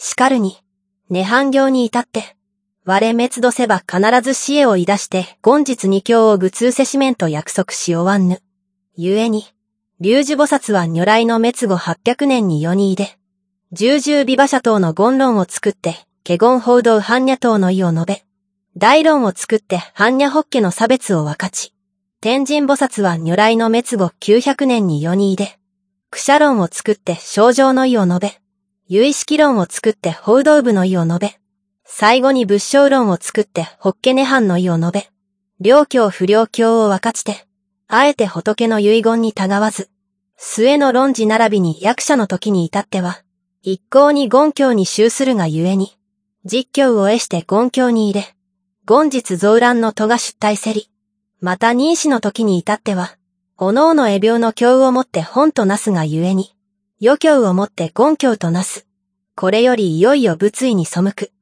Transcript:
しかるに、涅槃行に至って、我滅度せば必ず死へをいだして、言日二教を愚通せしめんと約束しおわんぬ。故に、龍樹菩薩は如来の滅後800年に世にいで、十々美馬車等の言論を作って、華厳報道般若等の意を述べ、大論を作って般若法華の差別を分かち、天神菩薩は如来の滅後900年に世にいで、苦車論を作って正常の意を述べ、有意識論を作って報道部の意を述べ、最後に仏性論を作って法華涅槃の意を述べ、両教不両教を分かちて、あえて仏の遺言にたがわず、末の論事並びに役者の時に至っては、一向に言教に修するがゆえに、実教を得して言教に入れ、言日増乱の戸が出体せり、また任子の時に至っては、おのおの絵病の教をもって本となすがゆえに、余教をもって言教となす。これよりいよいよ仏意に背く。